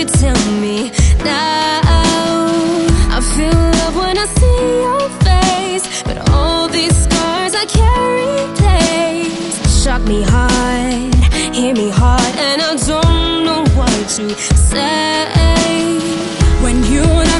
could tell me now. I feel love when I see your face, but all these scars I carry days shock me hard, hear me hard, and I don't know what to say when you